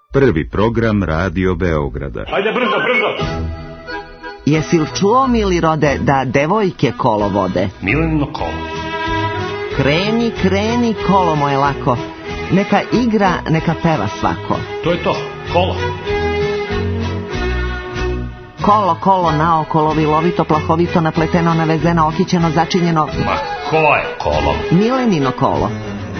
Prvi program Radio Beograda. Ajde brzo, brzo! Jesi li čuo, mili rode, da devojke kolo vode? Milenino kolo. Kreni, kreni, kolo moje lako. Neka igra, neka peva svako. To je to, kolo. Kolo, kolo, naokolo, vilovito, plahovito, napleteno, navezeno, okićeno, začinjeno. Ma, ko je kolo? Milenino kolo.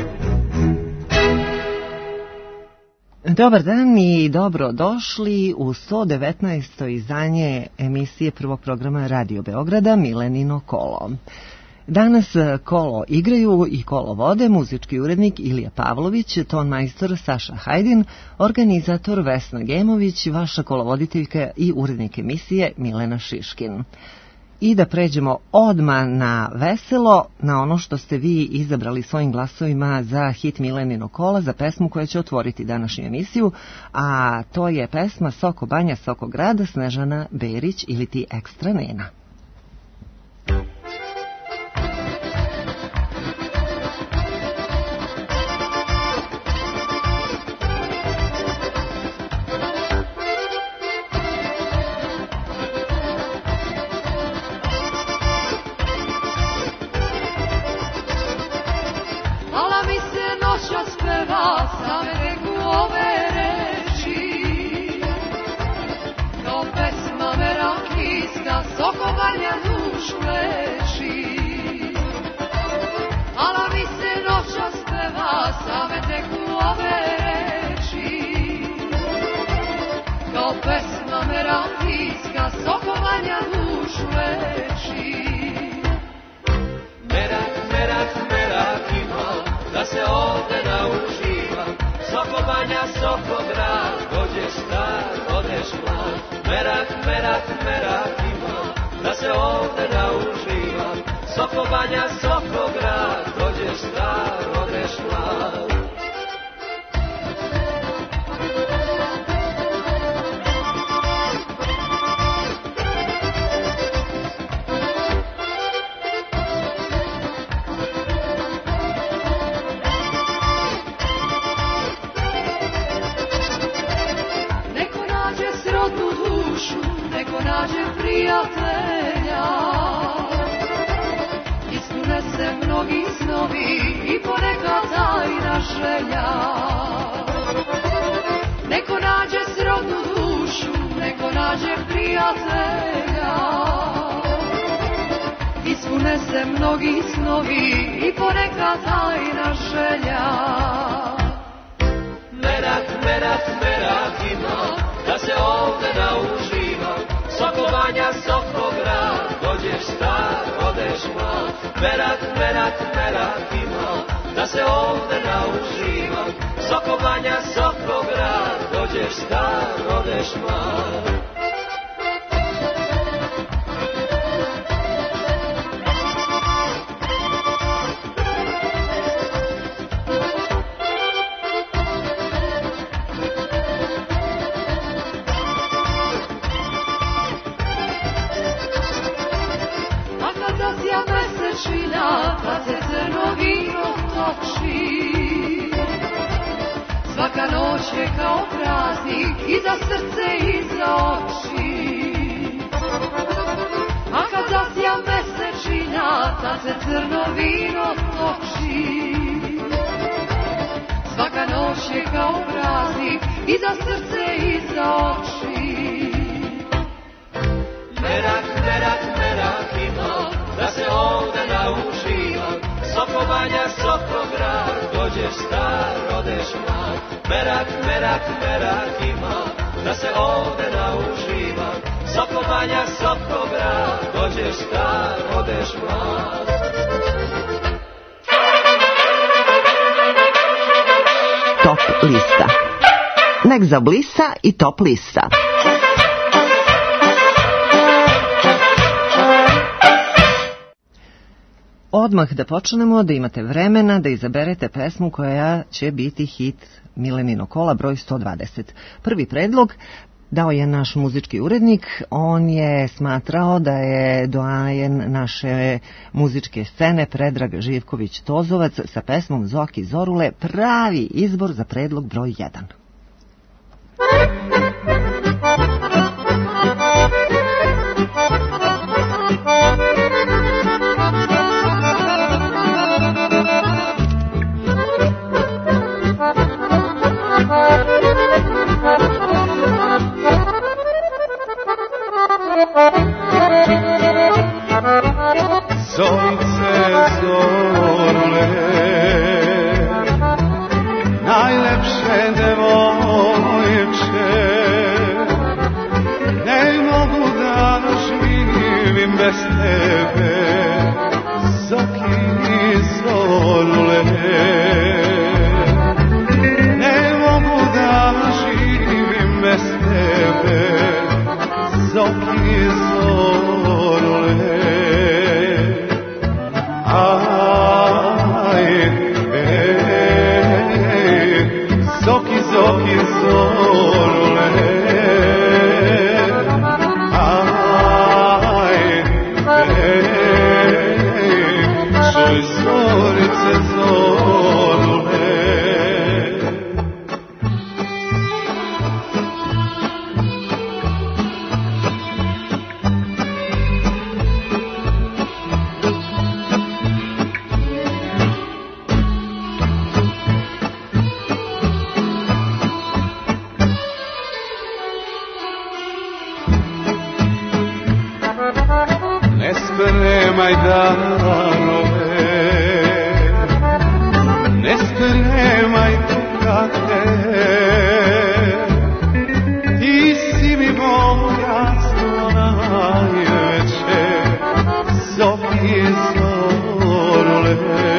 Dobar dan i dobro došli u 119. izdanje emisije prvog programa Radio Beograda Milenino kolo. Danas kolo igraju i kolo vode muzički urednik Ilija Pavlović, ton majstor Saša Hajdin, organizator Vesna Gemović, vaša kolovoditeljka i urednik emisije Milena Šiškin. I da pređemo odmah na veselo, na ono što ste vi izabrali svojim glasovima za hit Milenino kola, za pesmu koja će otvoriti današnju emisiju, a to je pesma Soko Banja, Soko Grada, Snežana Berić ili ti Ekstra Nena. Top lista. Nek zablisa i top lista. Odmah da počnemo, da imate vremena da izaberete pesmu koja će biti hit Milenino kola broj 120. Prvi predlog dao je naš muzički urednik. On je smatrao da je doajen naše muzičke scene Predrag Živković-Tozovac sa pesmom Zoki Zorule pravi izbor za predlog broj 1. bez tebe, Zoki zorule. Ne mogu da živim bez tebe, Zoki zorule. Zoki, Zoki zorule. Čuj zorice zorule. Ne spremaj darove, ne spremaj kukate, ti si mi bogatstvo najveće, Zoki zorule.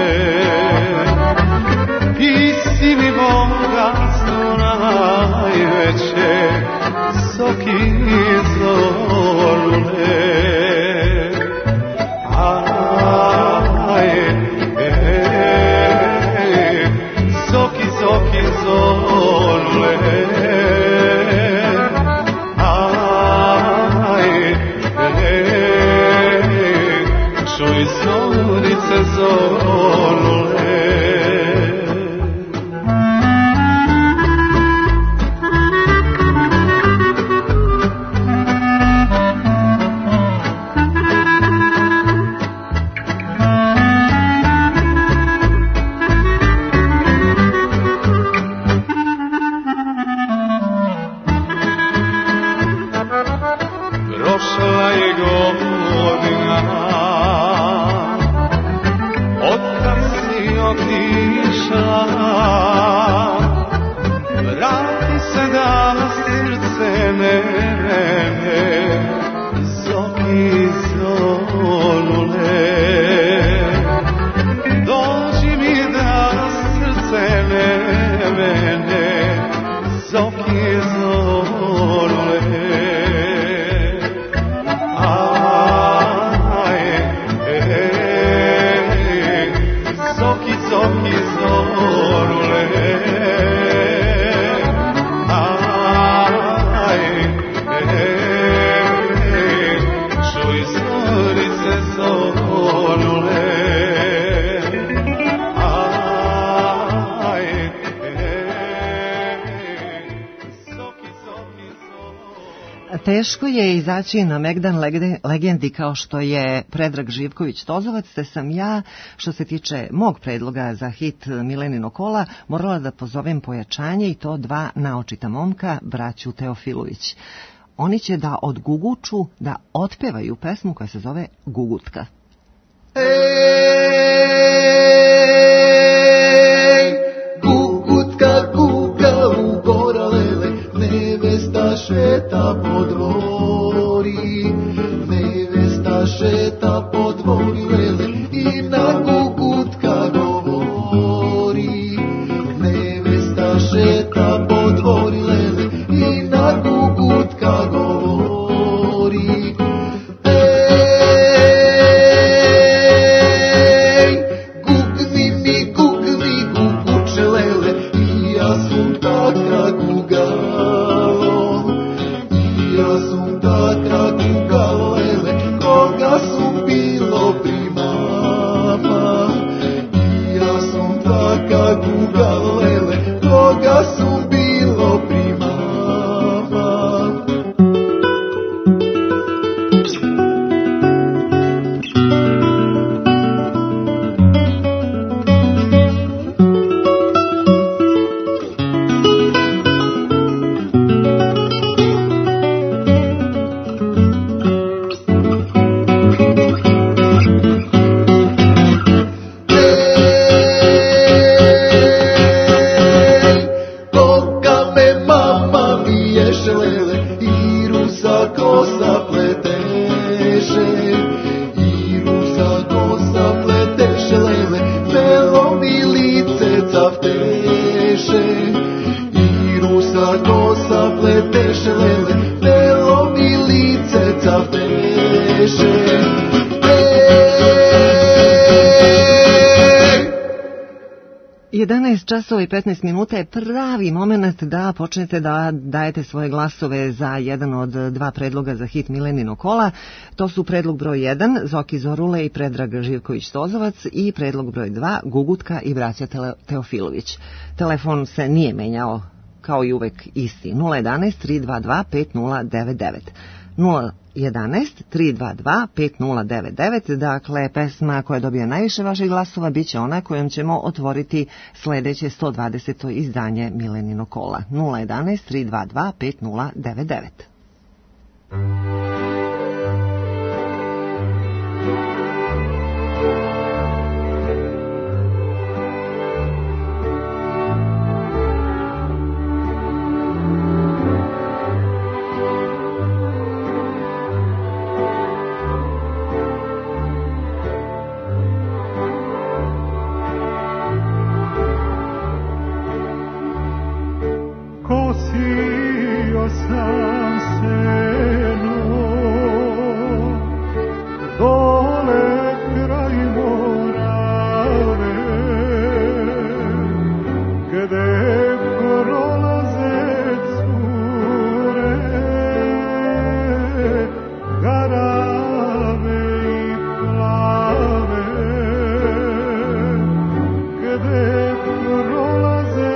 Ti si mi bogatstvo najveće, Zoki zorule. Zoki, Zoki zorule. Čuj zorice zorule. Prošla je godina otkad si otišla, vrati se da srce ne mene, Zoki zorule. Dođi mi da srce ne mene, Zoki zorule. Zoki, Zoki zorule. Čuj zorice zorule. Zoki, Zoki zorule. Teško je izaći na Megdan legendi kao što je Predrag Živković-Tozovac, te sam ja, što se tiče mog predloga za hit Milenino kola, morala da pozovem pojačanje i to dva naočita momka, braću Teofilović. Oni će da odguguču, da otpevaju pesmu koja se zove Gugutka. Gugutka kuka u gora lele, nevesta šeta po dvori, nevesta šeta po dvori lele i na gugutka govori, nevesta šeta po dvori lele i na gugutka govori. kosa pleteše lele, belo mi lice cafteše. 11 časova i 15 minuta je pravi moment da počnete da dajete svoje glasove za jedan od dva predloga za hit Milenino kola. To su predlog broj 1 Zoki Zorule i Predrag Živković-Tozovac i predlog broj 2 Gugutka i braća Teofilović. Telefon se nije menjao, kao i uvek isti, 011-322-5099. 011-322-5099. Dakle, pesma koja dobija najviše vaših glasova bit će ona kojom ćemo otvoriti sledeće 120. izdanje Milenino kola. 011-322-5099. Kosio sam seno dole kraj Morave, gde prolaze cure garave i plave, gde prolaze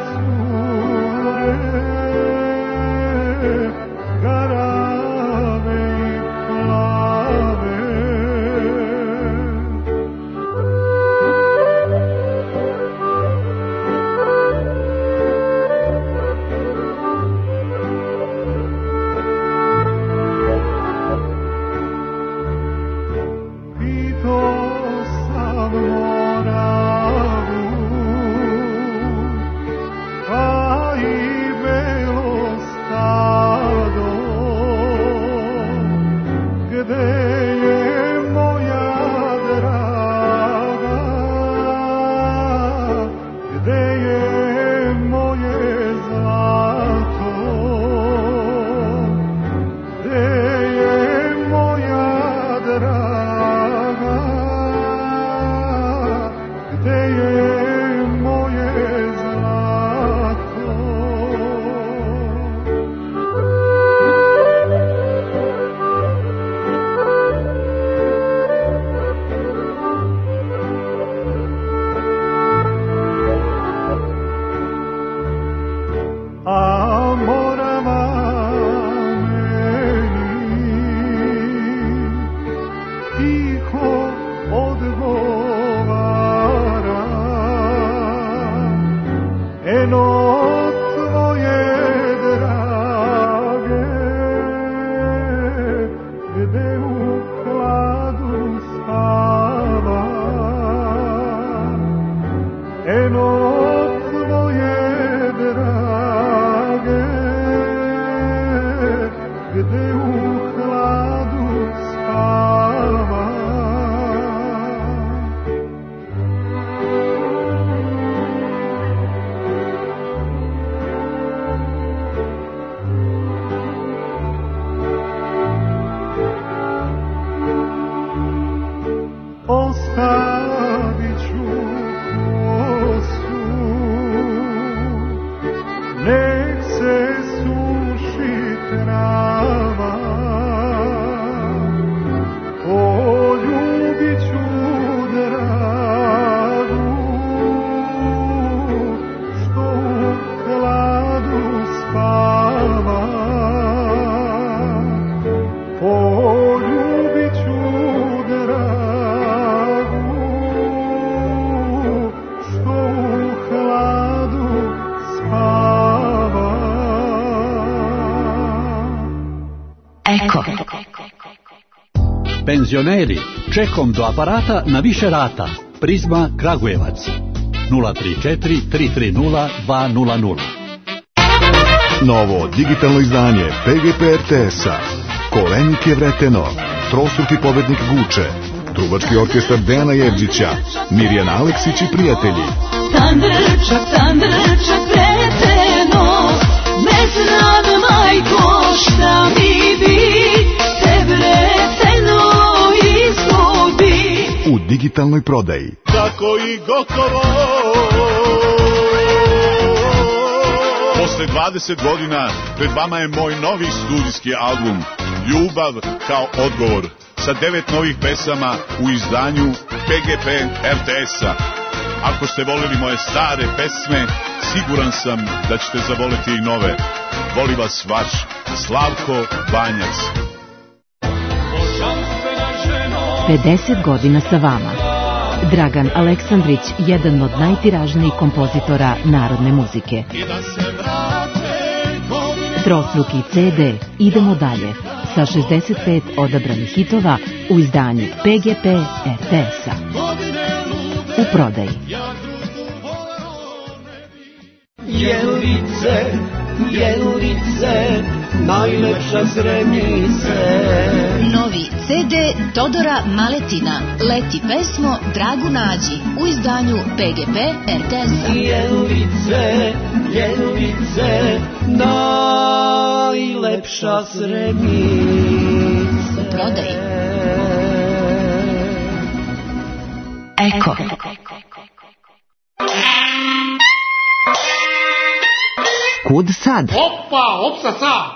Penzioneri, čekom do aparata na više rata. Prizma Kragujevac 034 330 200. Novo digitalno izdanje PGP RTS-a. Kolenik je vreteno, trostruki pobednik Guče, trubački orkestar Dejana Jevđića, Mirjana Aleksić i prijatelji. Tandrčak, treteno, mesec digitalnoj prodaji. Tako i gotovo. Posle 20 godina pred vama je moj novi studijski album Ljubav kao odgovor sa 9 novih pesama u izdanju PGP RTS-a. Ako ste volili moje stare pesme, siguran sam da ćete zavoleti i nove. Voli vas vaš Slavko Banjac. 50 godina sa vama. Dragan Aleksandrić, jedan od najtiražnijih kompozitora narodne muzike. Trostruki CD Idemo dalje sa 65 odabranih hitova u izdanju PGP RTS-a. U prodaji. Jelice, jelice, najlepša Zrenice. Novi CD Todora Maletina, Leti pesmo Dragu nađi, u izdanju PGP RTS-a. Jelice, jelice, najlepša Zrenice. U prodaji. Eko. Kud sad? Opa, opsa sad!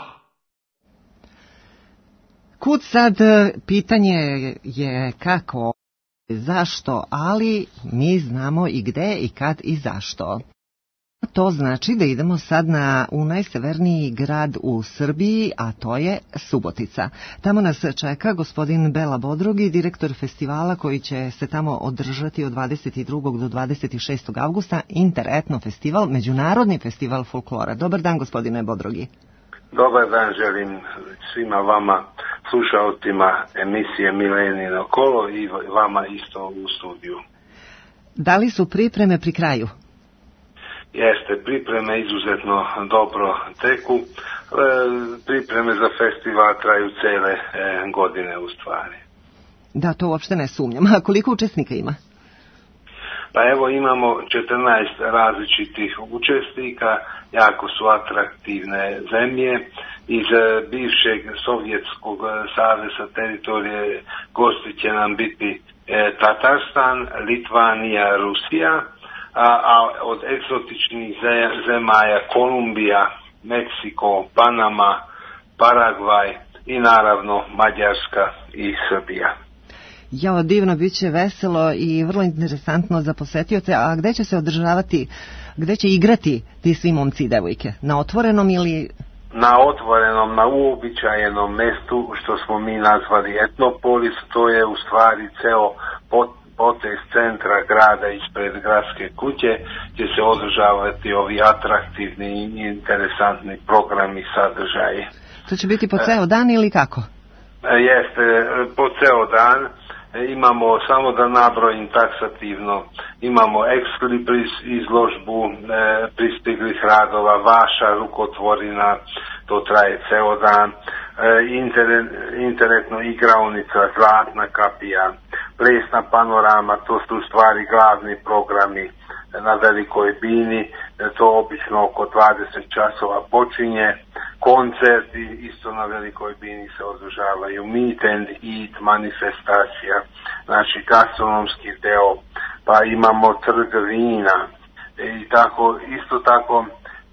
Kud sad, pitanje je kako, zašto, ali mi znamo i gde i kad i zašto. To znači da idemo sad u najseverniji grad u Srbiji, a to je Subotica. Tamo nas čeka gospodin Bela Bodrogi, direktor festivala koji će se tamo održati od 22. do 26. avgusta, Interetno festival, međunarodni festival folklora. Dobar dan, gospodine Bodrogi. Dobar dan, želim svima vama, slušalcima emisije Milenino kolo i vama isto u studiju. Da li su pripreme pri kraju? Jeste, pripreme izuzetno dobro teku. Pripreme za festival traju cele godine u stvari. Da, to uopšte ne sumnjam. A koliko učesnika ima? Pa evo imamo 14 različitih učesnika, jako su atraktivne zemlje. Iz bivšeg Sovjetskog saveza teritorije gosti će nam biti Tatarstan, Litvanija, Rusija, a od egzotičnih zemalja Kolumbija, Meksiko, Panama, Paragvaj i naravno Mađarska i Srbija. Ja, divno, bit će veselo i vrlo interesantno za posetioce. A gde će se održavati, gde će igrati ti svi momci i devojke? Na otvorenom ili... Na otvorenom, na uobičajenom mestu, što smo mi nazvali Etnopolis, to je u stvari ceo potez centra grada ispred gradske kuće, gdje se održavati ovi atraktivni i interesantni programi i sadržaji. To će biti po ceo dan ili kako? Jeste, po ceo dan. Imamo, samo da nabrojim taksativno, imamo ekslibris izložbu pristiglih radova, vaša rukotvorina, to traje ceo dan, interetno igraonica, Zlatna kapija, plesna panorama, to su u stvari glavni programi na Velikoj Bini, to obično oko 20 časova počinje, koncerti isto na Velikoj Bini se održavaju, meet and eat, manifestacija, znači gastronomski deo, pa imamo trg vina i tako, isto tako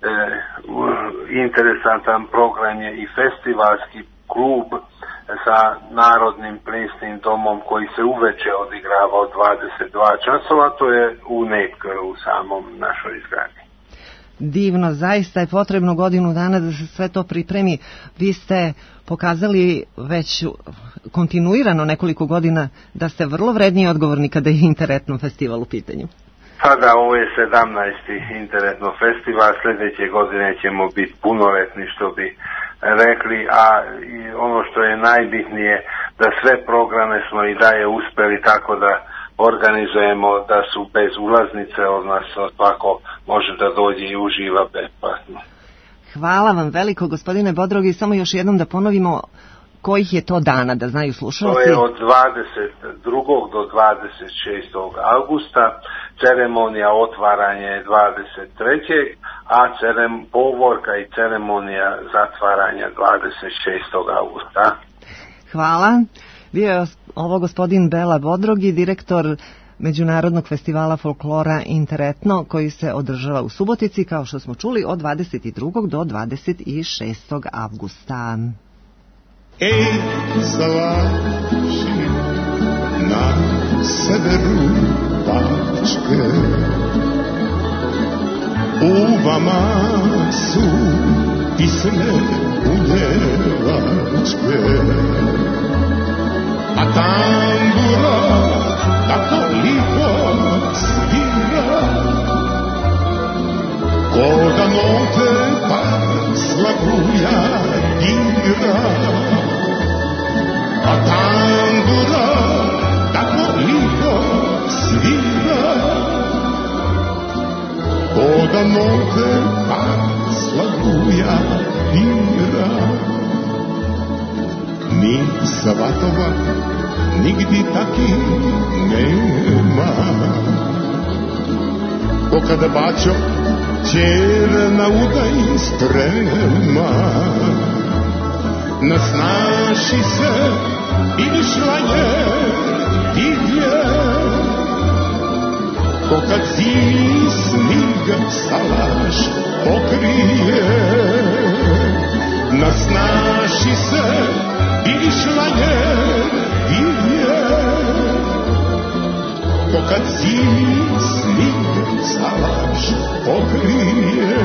interesantan program je i festivalski klub sa Narodnim plesnim domom koji se uveče odigrava od 22 časova, to je u Netgeru, u samom našoj izgradnji. Divno, zaista je potrebno godinu dana da se sve to pripremi. Vi ste pokazali već kontinuirano nekoliko godina da ste vrlo vredni i odgovorni kada je Interetno festival u pitanju. Pa da, ovo je 17. Interetno festival, sljedeće godine ćemo biti punoletni, što bi rekli, a ono što je najbitnije, da sve programe smo i dalje uspeli tako da organizujemo da su bez ulaznice, odnosno svako može da dođe i uživa besplatno. Hvala vam veliko, gospodine Bodrogi. Samo još jednom da ponovimo kojih je to dana, da znaju slušalci. To je od 22. do 26. avgusta, ceremonija otvaranja je 23. a povorka i ceremonija zatvaranja 26. avgusta. Hvala. Bio je ovo gospodin Bela Bodrogi, direktor Međunarodnog festivala folklora Interetno, koji se održava u Subotici, kao što smo čuli, od 22. do 26. avgusta. Ej, zalaši na severu Bačke, u vama su pisane bunjevačke, a tambura tako lipo svira, ko da note pa slaguja dira, a tambura tako lipo svira, ko da note pa slaguja dira. Ni svatova nigdi taki nema, ko kada bačo čer na udaj sprema, nasnaši se i šlanje divlje, ko kad zimi snig salaš pokrije, nasnaši se i šlanje divlje, ko kad zimi snig salaš pokrije.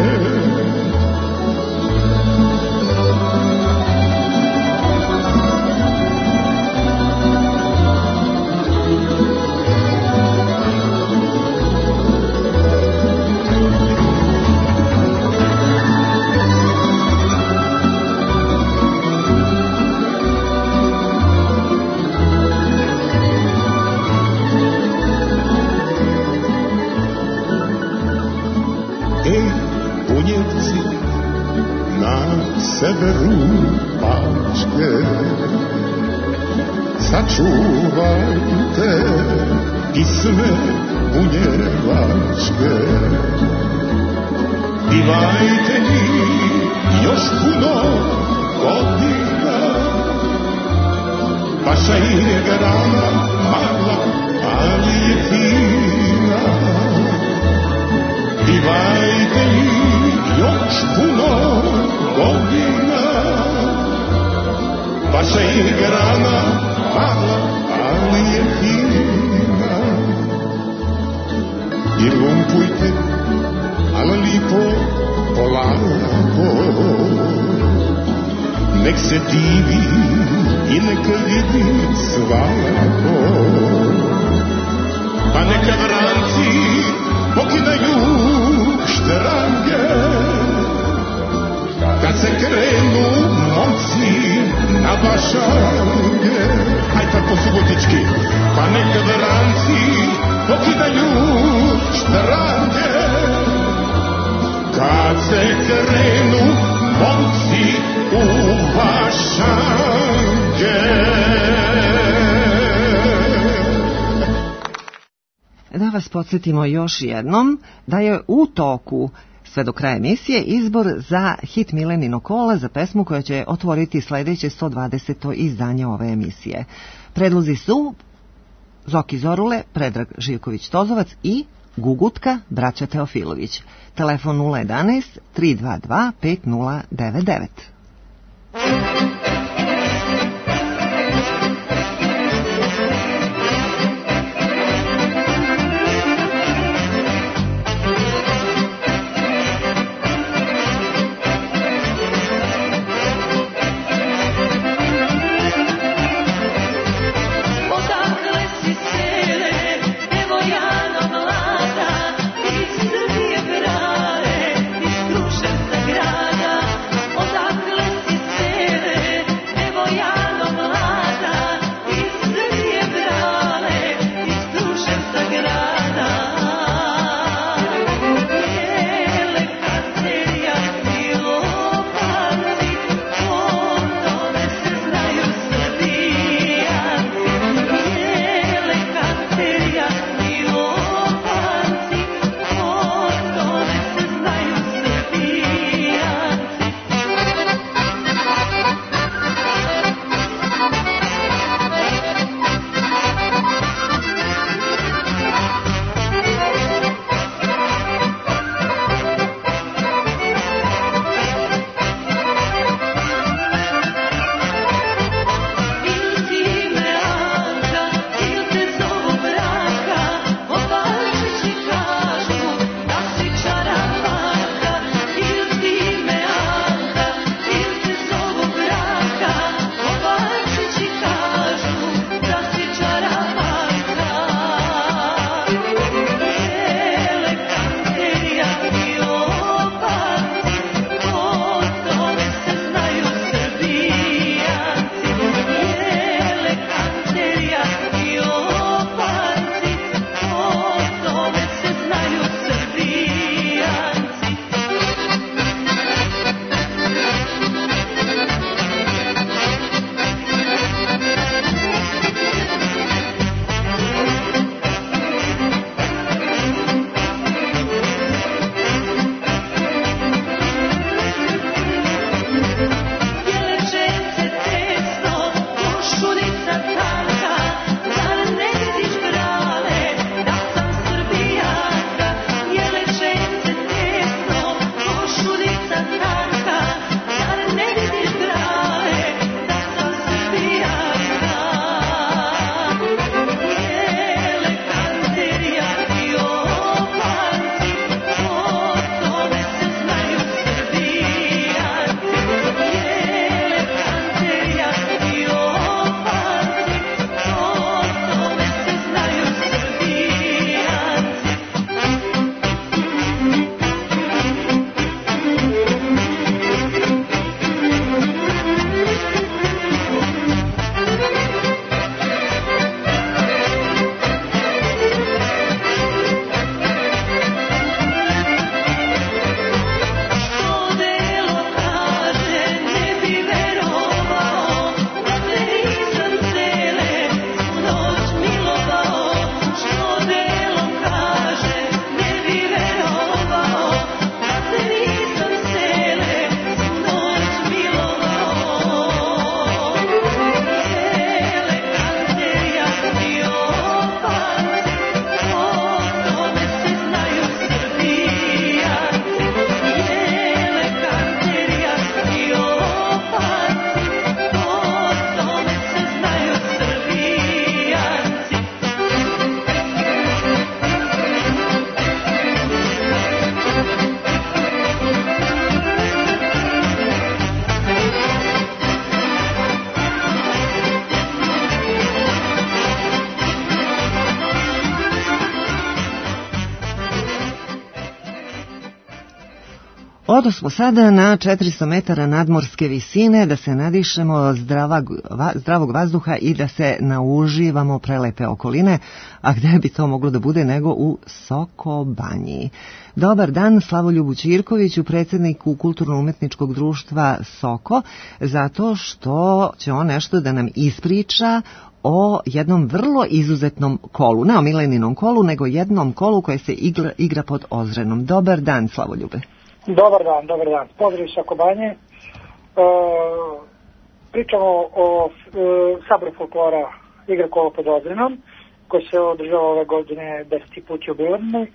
Severu Bačke, sačuvajte pisme bunjevačke. Pivajte mi još puno godina, vaša je grana mala, ali je fina. Pivajte mi još puno godina, vaša je grana mala, ali je fina. I lumpujte, ali lipo, polako, nek se divi i neka vidi svako, pa neka vranci pokidaju štrange, kad se krenu momci na bašange. Aj tako subotički, pa neka vranci pokidaju štrange, kad se krenu momci u bašange. Da vas podsjetimo još jednom da je u toku sve do kraja emisije izbor za hit Milenino kola za pesmu koja će otvoriti sledeće 120. izdanje ove emisije. Predlozi su Zoki Zorule, Predrag Živković-Tozovac i Gugutka, braća Teofilović. Telefon 011 322 5099. Odakle si sele, Odosmo sada na 400 metara nadmorske visine da se nadišemo zdravog vazduha i da se nauživamo prelepe okoline, a gde bi to moglo da bude nego u Sokobanji. Dobar dan Slavoljubu Ćirkoviću, predsjedniku Kulturno-umetničkog društva Soko, zato što će on nešto da nam ispriča o jednom vrlo izuzetnom kolu, ne o Mileninom kolu, nego jednom kolu koje se igra pod Ozrenom. Dobar dan, Slavoljube. Dobar dan. Pozdrav iz Sokobanje. Pričamo o Saboru folklora igra kola pod Ozrenom, koji se održava ove godine 10. put jubilarni,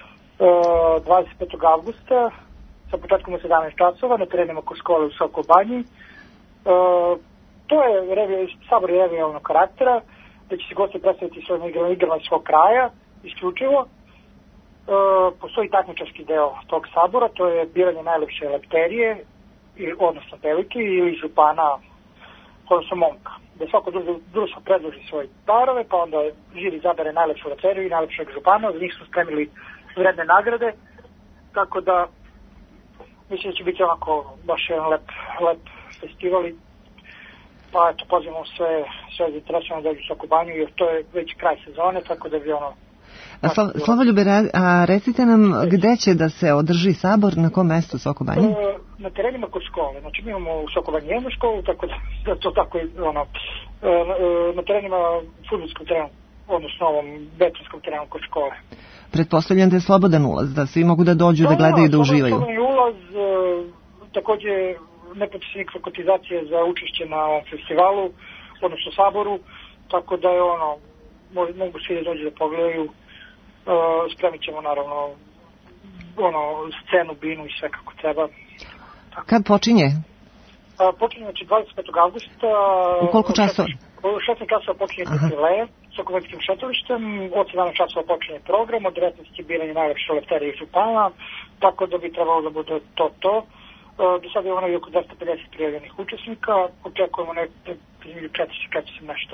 25. avgusta, sa početkom u 17 časova, na terenima kod škole u Sokobanji. To je Sabor je regionalnog karaktera, gde će se gosti predstaviti svojim igrama iz svog kraja, isključivo. Postoji takmičarski deo tog sabora, to je biranje najlepše lepterije, odnosno pelike ili župana, odnosno momka. Da svako društvo predloži svoje parove, pa onda žiri zabere najlepšu lepteriju i najlepšeg župana, za njih su spremili vredne nagrade, tako da mislim da će biti onako baš jedan lep festival. Pa eto, pozivamo sve zainteresovane da dođu u Sokobanju, jer to je već kraj sezone, tako da bi ono... Slavoljube, a recite nam gde će da se održi sabor, na kom mestu Sokobanje? Na terenima kod škole, znači mi imamo u Sokobanji jednu školu, tako da to tako ono, na terenima fudbalskog terena, odnosno ovom betonskom terenu kod škole. Pretpostavljam da je slobodan ulaz, da svi mogu da dođu, da gledaju i da uživaju. Slobodan ulaz, takođe ne potiče nikakve kotizacije za učešće na ovom festivalu, odnosno saboru, tako da je ono, mogu svi da dođu da pogledaju. Spremit ćemo naravno scenu, binu i sve kako treba. Tako. Kad počinje? Počinje znači 25. avgusta. U koliko časova? U 16 časova počinje defile sa Sokobanjskim šetalištem, od 17 časova počinje program, od 19 će biranje najlepše lepterije i župana, tako da bi trebalo da bude to. Do sada je ono i oko 250 prijavljenih učesnika, očekujemo između 400 nešto.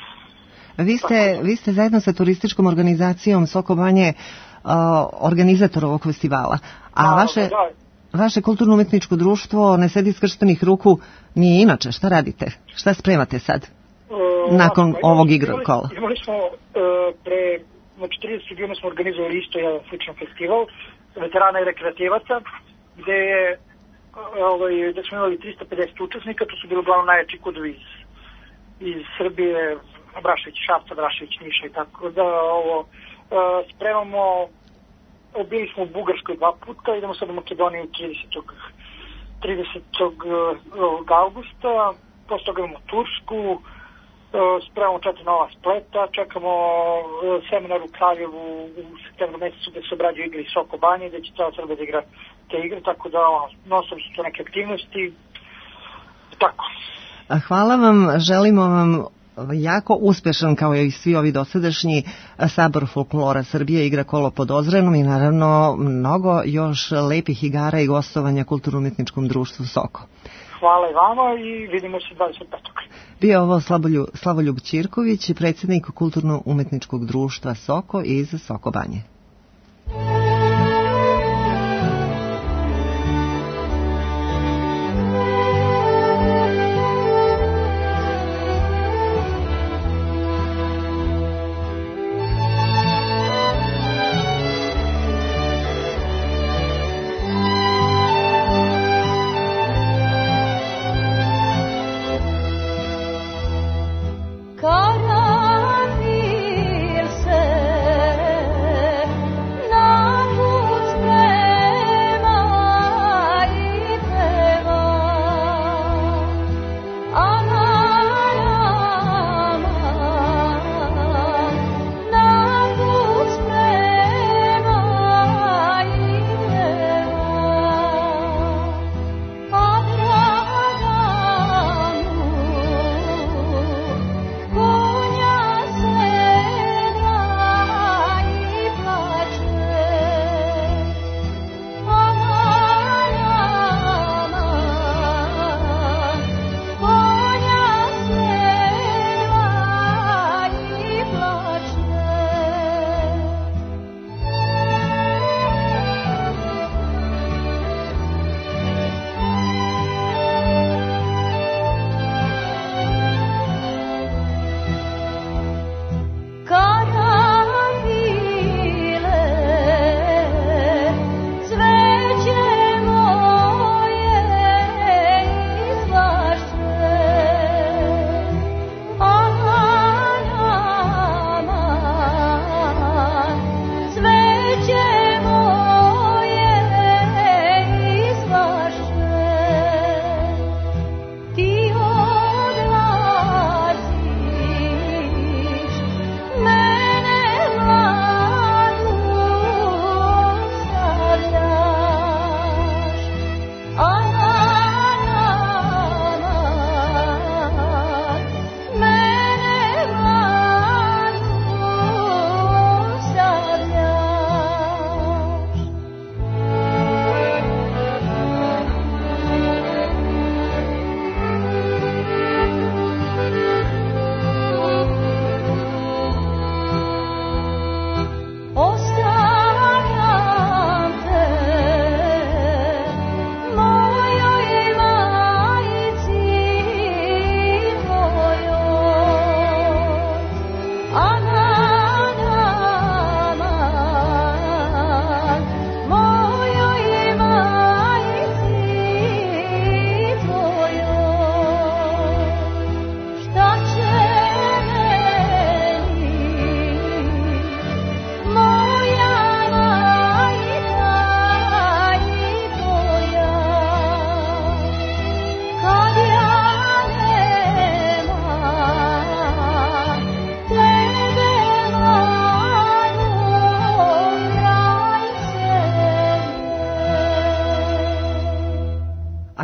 Vi ste zajedno sa turističkom organizacijom Sokobanje organizator ovog festivala, a vaše kulturno-umetničko društvo ne sedi skrštenih ruku nije inače. Šta radite? Šta spremate sad? Nakon ovog igra kola? Imali smo pre 30 godina smo organizovali isto jedan sličan festival veterana i rekreativaca, gde smo imali 350 učesnika, to su bili uglavnom najjači kudovi iz Srbije, Brašević, Šapca, Brašević, Niša i tako da spremamo, bili smo u Bugarskoj 2 puta, idemo sad u Makedoniju 30. augusta, posle toga imamo Tursku, spremamo 4 nova spleta, čekamo seminar u Kraljevu u septembru mesecu gde se obrađaju igre iz Sokobanje, gde će cela Srbija da igra te igre, tako da non-stop su to neke aktivnosti, tako. Hvala vam, želimo vam jako uspešan, kao i svi ovi dosadašnji, Sabor folklora Srbije igra kolo pod Ozrenom i naravno mnogo još lepih igara i gostovanja Kulturno-umetničkom društvu Soko. Hvala i vama i vidimo se 25. Bio ovo Slavoljub Ćirković, predsjednik Kulturno-umetničkog društva Soko iz Sokobanje. Karanfil se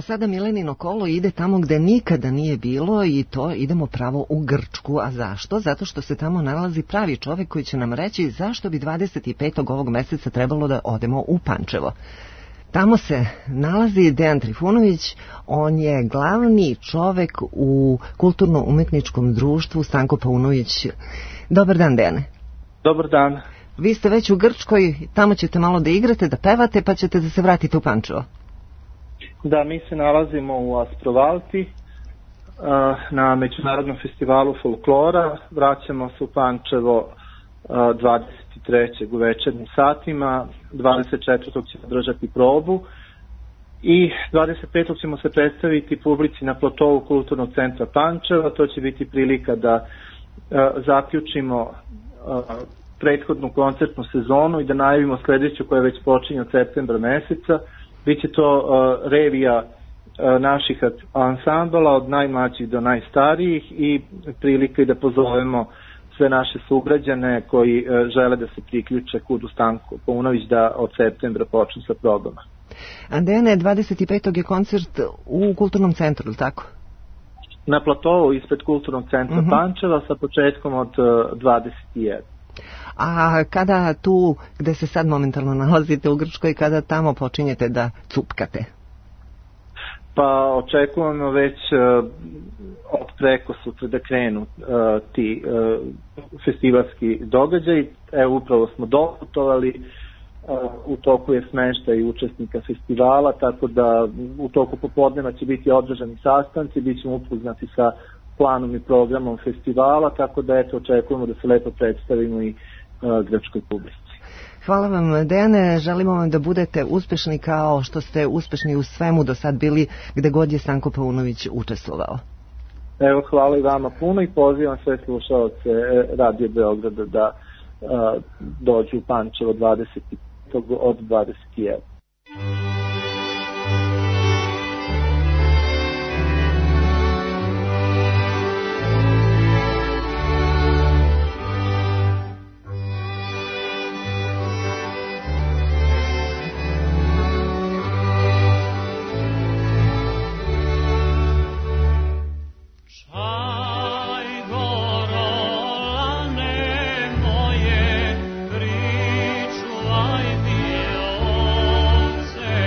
sada Milenino kolo ide tamo gde nikada nije bilo i to idemo pravo u Grčku. A zašto? Zato što se tamo nalazi pravi čovek koji će nam reći zašto bi 25. ovog meseca trebalo da odemo u Pančevo. Tamo se nalazi Dejan Trifunović, on je glavni čovek u kulturno-umetničkom društvu Stanko Paunović. Dobar dan, Dejane. Dobar dan. Vi ste već u Grčkoj, tamo ćete malo da igrate, da pevate, pa ćete da se vratite u Pančevo. Da, mi se nalazimo u Asprovalti na Međunarodnom festivalu folklora. Vraćamo se u Pančevo 23. u večernjim satima, 24. ćemo držati probu i 25. ćemo se predstaviti publici na platovu Kulturnog centra Pančeva. To će biti prilika da zaključimo prethodnu koncertnu sezonu i da najavimo sledeću koja već počinje od septembra meseca. Biće to revija naših ansambala od najmlađih do najstarijih i prilika i da pozovemo sve naše sugrađane koji žele da se priključe Kudu Stanko Paunović da od septembra počnu sa probama. A Dejane, 25. je koncert u Kulturnom centru, ili tako? Na platovu ispred Kulturnog centra Pančeva sa početkom od 21. A kada tu, gde se sad momentalno nalazite u Grčkoj, kada tamo počinjete da cupkate? Pa očekujemo već od preko sutra da krenu ti festivalski događaj. Evo upravo smo doputovali, u toku je smeštaj učesnika festivala, tako da u toku popodneva će biti održani sastanci, bit ćemo upoznati sa planom i programom festivala, tako da eto očekujemo da se lepo predstavimo i grčkoj publici. Hvala vam, Dejane, želimo vam da budete uspešni kao što ste uspešni u svemu do sad bili gde god je Stanko Paunović učestvovao. Evo, hvala i vama puno i pozivam sve slušaoce Radio Beograda da dođu u Pančevo 20. od 21. Pričuvaj mi ovce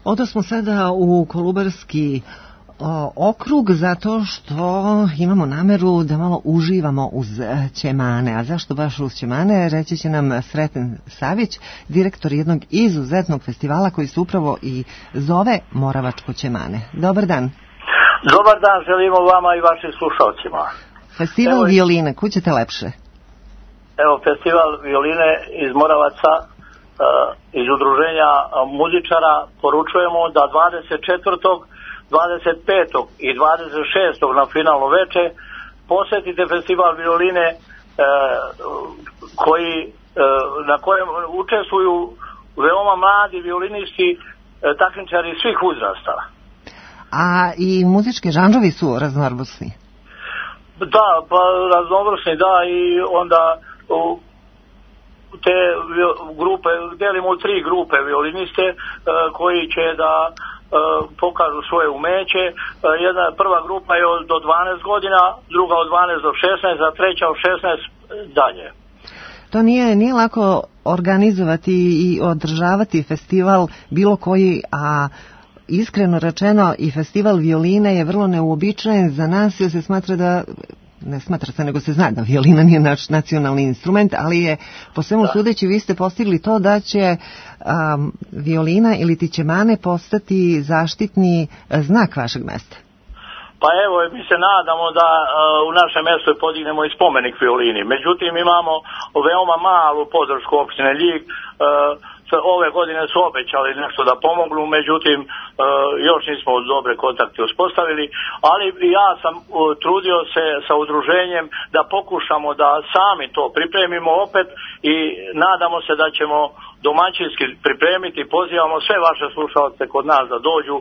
Odosmo sada u Kolubarski okrug zato što imamo nameru da malo uživamo uz ćemane. A zašto baš uz ćemane? Reći će nam Sreten Savić, direktor jednog izuzetnog festivala koji se upravo i zove Moravačko ćemane. Dobar dan. Dobar dan, želimo vama i vašim slušalcima. Festival violine, kud ćete lepše? Evo, festival violine iz Moravaca, iz udruženja muzičara, poručujemo da 24. 25. i 26. na finalno veče posjetite festival violine na kojem učestvuju veoma mladi violinisti, takmičari svih uzrasta. A i muzički žanrovi su raznovrsni? Da, pa raznovrsni, da, i onda te grupe, delimo u 3 grupe violiniste koji će da pokažu svoje umeće. Prva grupa je do 12 godina, druga od 12 do 16, a treća od 16 dalje. To nije lako organizovati i održavati festival bilo koji, a iskreno rečeno i festival violine je vrlo neuobičajen za nas, jer se smatra da, ne smatra se, nego se zna da violina nije naš nacionalni instrument, ali je po svemu sudeći vi ste postigli to da će violina ili ti ćemane postati zaštitni znak vašeg mesta. Pa evo, mi se nadamo da u našem mjestu podignemo i spomenik violini. Međutim, imamo veoma malu podršku opštine Ljig. Ove godine su obećali nešto da pomognu, međutim još nismo dobre kontakte uspostavili, ali ja sam trudio se sa udruženjem da pokušamo da sami to pripremimo opet i nadamo se da ćemo domaćinski pripremiti. Pozivamo sve vaše slušalce kod nas da dođu,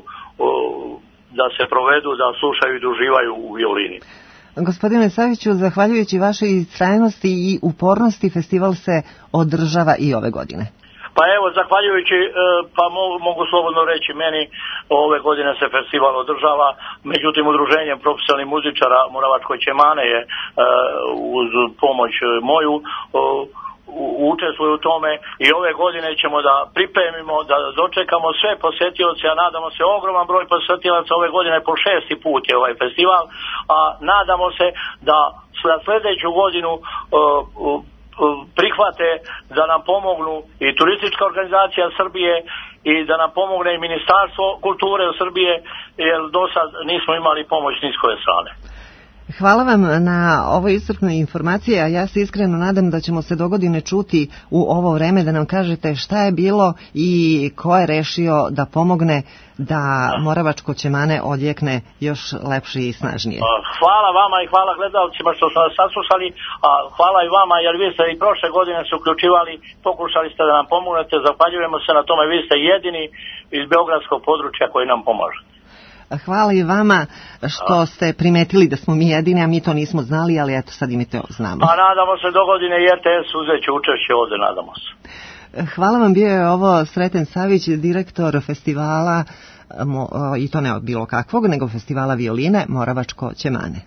da se provedu, da slušaju i da uživaju u violini. Gospodine Saviću, zahvaljujući vašoj istrajnosti i upornosti, festival se održava i ove godine. Pa evo, zahvaljujući, pa mogu slobodno reći, meni ove godine se festival održava, međutim udruženjem profesionalnih muzičara Moravačko ćemane je uz pomoć moju učestvuju u tome i ove godine ćemo da pripremimo, da dočekamo sve posjetioce, a nadamo se ogroman broj posjetilaca ove godine, po 6. put je ovaj festival, a nadamo se da sljedeću godinu prihvate da nam pomognu i turistička organizacija Srbije i da nam pomogne i Ministarstvo kulture u Srbije, jer do sad nismo imali pomoć ni s koje strane. Hvala vam na ovoj iscrpnoj informaciji, a ja se iskreno nadam da ćemo se dogodine čuti u ovo vreme da nam kažete šta je bilo i ko je rešio da pomogne da Moravačko ćemane odjekne još lepše i snažnije. Hvala vama i hvala gledalcima što su nas saslušali, a hvala i vama jer vi ste i prošle godine se uključivali, pokušali ste da nam pomognete, zahvaljujemo se na tome, vi ste jedini iz beogradskog područja koji nam pomažete. Hvala i vama što ste primetili da smo mi jedini, a mi to nismo znali, ali eto sad i mi to znamo. A nadamo se do godine i RTS uzeće učešće ovdje, nadamo se. Hvala vam, bio je ovo Sreten Savić, direktor festivala, i to ne bilo kakvog, nego festivala violine Moravačko ćemane.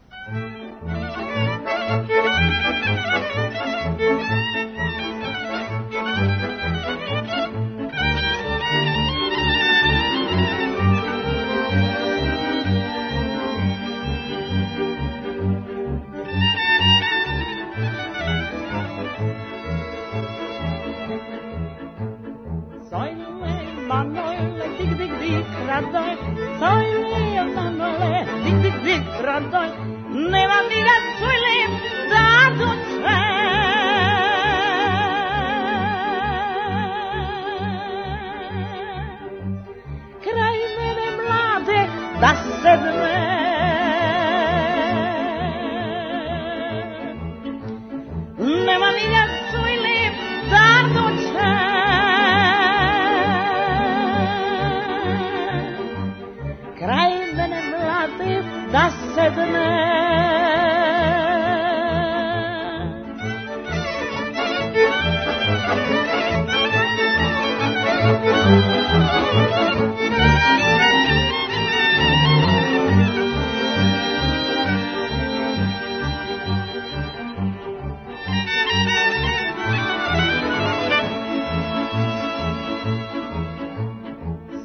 Nema mi da svojim zato sve. Kraj mene mlade da sedne. Nema mi da svojim zato sve. Kraj mene mlade da sedne.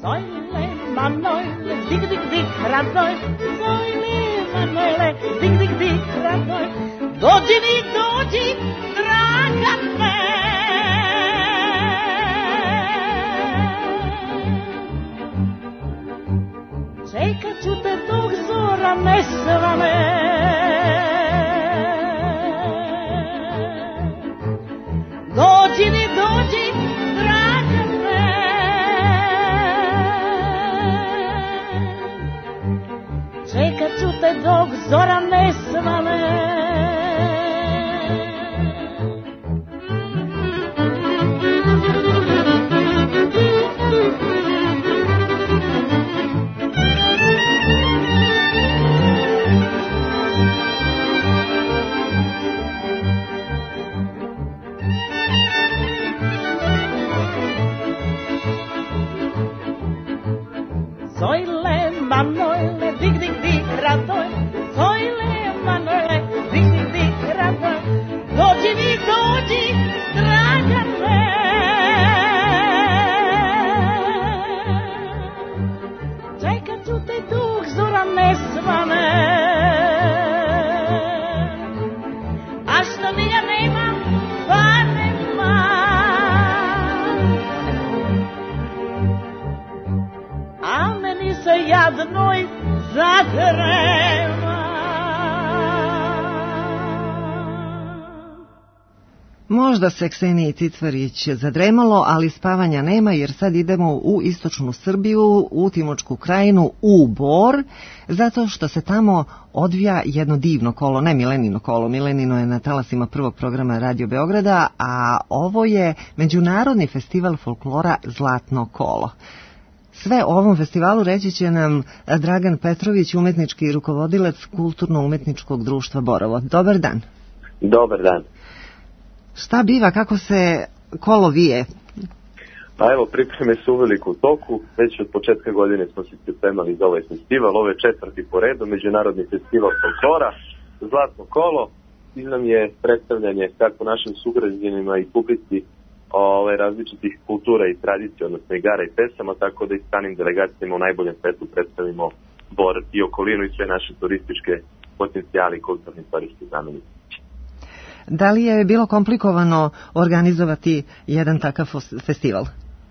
Soile Manuele, dig dig dig radoj, Soile Manuele, dig dig dig radoj, dođi mi dođi, Dragane. Čekat ću te dok zora ne svane. Dođi mi dođi, Dragane. Čekat ću te dok zora ne svane. Soile Manuele, dig dig dig radoj, Soile Manuele, dig dig dig radoj, dođi mi dođi, Dragane. Čekat ću te dok zora ne svane. A što ni ja nemam, pa nema. A meni se jadnoj zatrema. Možda se Kseniji Cicvarić zadremalo, ali spavanja nema jer sad idemo u istočnu Srbiju, u Timočku krajinu, u Bor, zato što se tamo odvija jedno divno kolo, ne Milenino kolo, Milenino je na talasima prvog programa Radio Beograda, a ovo je Međunarodni festival folklora Zlatno kolo. Sve o ovom festivalu reći će nam Dragan Petrović, umetnički rukovodilac Kulturno-umetničkog društva Borovo. Dobar dan. Dobar dan. Šta biva, kako se kolo vije? Pa evo, pripreme su uveliko u toku. Već od početka godine smo se pripremali za ovaj festival. Ovo je 4. po redu, Međunarodni festival folklora Zlatno kolo. Cilj nam je predstavljanje kako našim sugrađanima i publici različitih kultura i tradicija, odnosno igara i pesama, tako da i stranim delegacijama u najboljem svetu predstavimo Bor i okolinu i sve naše turističke potencijali i kulturni istorijski znameniti. Da li je bilo komplikovano organizovati jedan takav festival?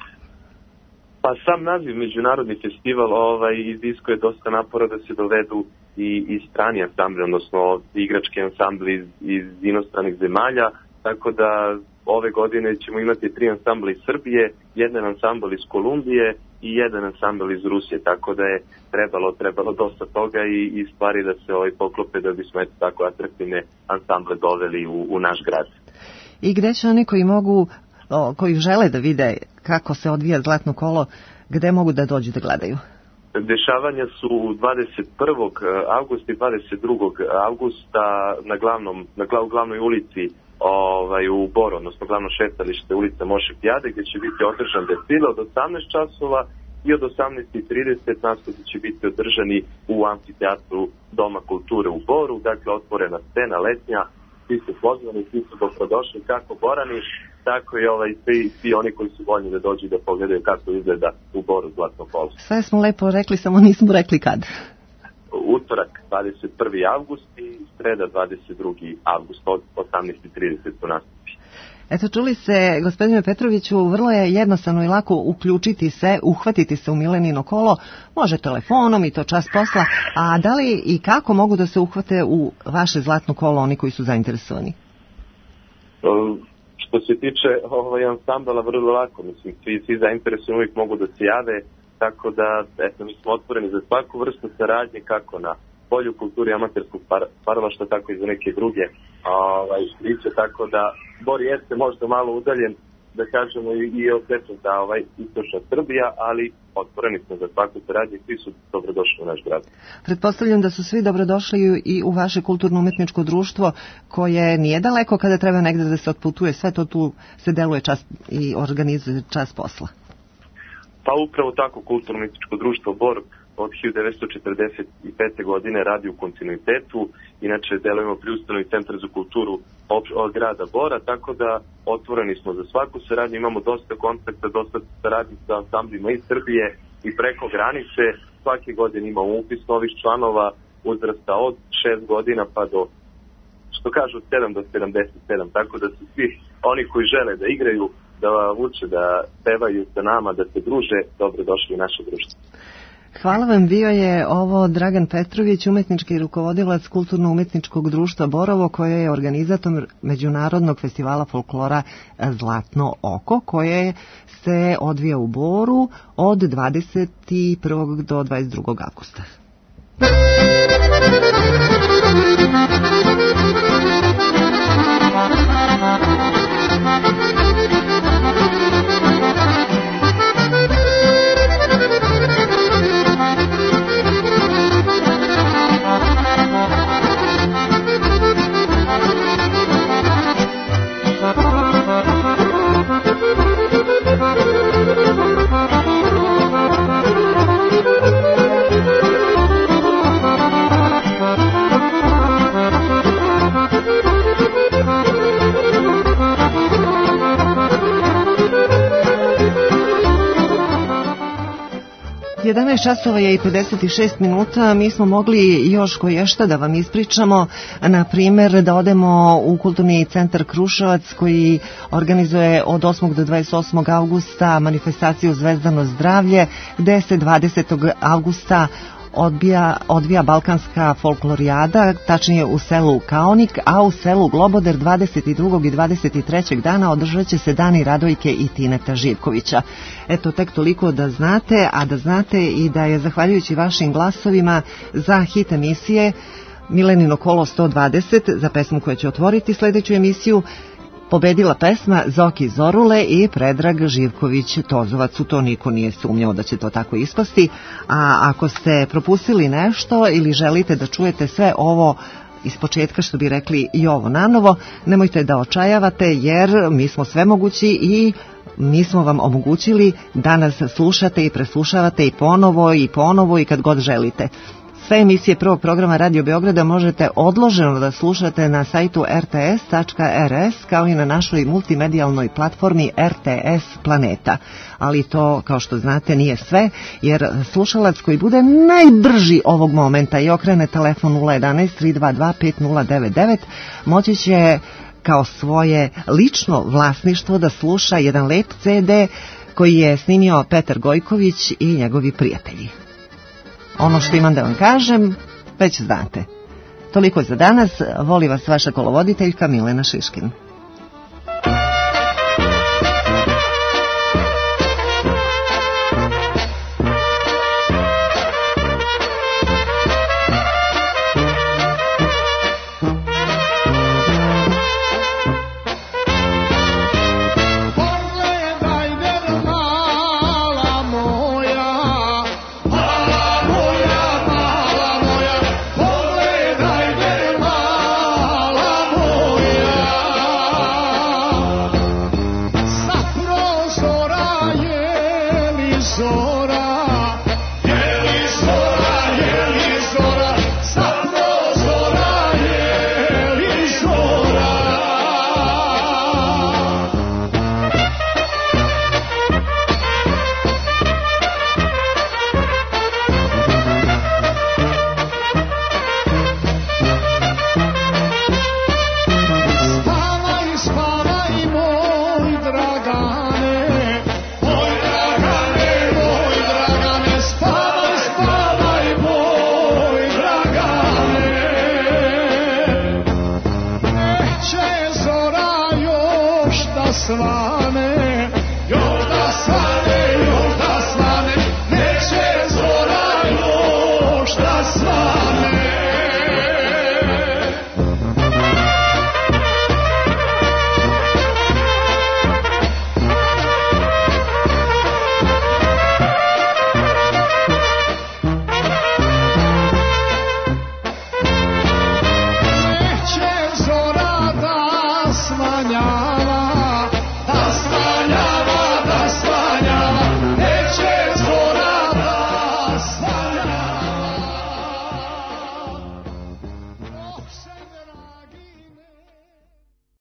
Pa sam naziv Međunarodni festival iziskuje dosta napora da se dovedu i strani ansambli, odnosno igrački ansambli iz inostranih zemalja, tako da ove godine ćemo imati 3 ansambla iz Srbije, jedan ansambl iz Kolumbije i jedan ansambl iz Rusije, tako da je trebalo dosta toga i stvari da se poklope da bismo tako atraktivne ansamble doveli u naš grad. I gde će oni koji žele da vide kako se odvija Zlatno kolo, gde mogu da dođu da gledaju? Dešavanja su 21. avgusta i 22. avgusta u glavnoj ulici u Boru, odnosno glavno šetalište ulica Moše Pijade, gdje će biti održan desfile od 18 časova i od 18:30 nastupi će biti održani u amfiteatru Doma kulture u Boru, dakle otvorena scena letnja, svi su pozvani, svi su dobrodošli, kako Borani, tako i svi oni koji su voljni da dođu da pogledaju kako izgleda u Boru Zlatno kolo. Sve smo lepo rekli, samo nismo rekli kad. Utorak 21. avgust i sreda 22. avgust od 18:30 su nastupi. Eto, čuli se, gospodine Petroviću, vrlo je jednostavno i lako uključiti se, uhvatiti se u Milenino kolo, može telefonom i to čas posla, a da li i kako mogu da se uhvate u vaše Zlatno kolo oni koji su zainteresovani? Što se tiče ansambala, vrlo lako, mislim, svi zainteresovani uvijek mogu da se jave, tako da, mi smo otvoreni za svaku vrstu saradnje, kako na polju kulturi amaterskog stvaralaštva, tako i za neke druge priče, tako da Bor jeste možda malo udaljen, da kažemo, i od centra istočna Srbija, ali otvoreni smo za svaku saradnju, svi su dobrodošli u naš grad. Pretpostavljam da su svi dobrodošli i u vaše kulturno-umetničko društvo, koje nije daleko kada treba negde da se otputuje, sve to tu se deluje čas i organizuje čas posla. Pa upravo tako, kulturno-umetničko društvo Bor od 1945. godine radi u kontinuitetu, inače delujemo pri ustanovi Centra za kulturu od grada Bora, tako da otvoreni smo za svaku saradnju, imamo dosta kontakta, dosta saradnji sa ansamblima iz Srbije i preko granice. Svake godine imamo upis novih članova uzrasta od 6 godina pa do, što kažu, 7 do 77, tako da su svi oni koji žele da igraju, da uče, da pevaju sa nama, da se druže, dobro došli u naše društvo. Hvala vam, bio je ovo Dragan Petrović, umetnički rukovodilac Kulturno-umetničkog društva Borovo, koje je organizator Međunarodnog festivala folklora Zlatno oko, koje se odvija u Boru od 21. do 22. avgusta. Časova je i 56 minuta, mi smo mogli još koješta da vam ispričamo, na primjer da odemo u Kulturni centar Kruševac koji organizuje od 8. do 28. avgusta manifestaciju Zvezdano zdravlje, gde se 20. avgusta odvija Balkanska folklorijada, tačnije u selu Kaonik, a u selu Globoder 22. i 23. dana održat će se Dani Radojke i Tineta Živkovića. Eto, tek toliko da znate, a da znate i da je zahvaljujući vašim glasovima za hit emisije Milenino kolo 120, za pesmu koja će otvoriti sljedeću emisiju, pobedila pesma Zoki Zorule i Predrag Živković Tozovac. U to niko nije sumnjao da će to tako ispasti. A ako ste propustili nešto ili želite da čujete sve ovo iz početka, što bi rekli, i ovo nanovo, nemojte da očajavate, jer mi smo svemogući i mi smo vam omogućili da nas slušate i preslušavate i ponovo i kad god želite. Sve emisije prvog programa Radio Beograda možete odloženo da slušate na sajtu rts.rs, kao i na našoj multimedijalnoj platformi RTS Planeta. Ali to, kao što znate, nije sve, jer slušalac koji bude najbrži ovog momenta i okrene telefon 011 322 5099 moći će kao svoje lično vlasništvo da sluša jedan lep CD koji je snimio Petar Gojković i njegovi prijatelji. Ono što imam da vam kažem, već znate. Toliko za danas, voli vas vaša kolovoditeljka Milena Šiškin.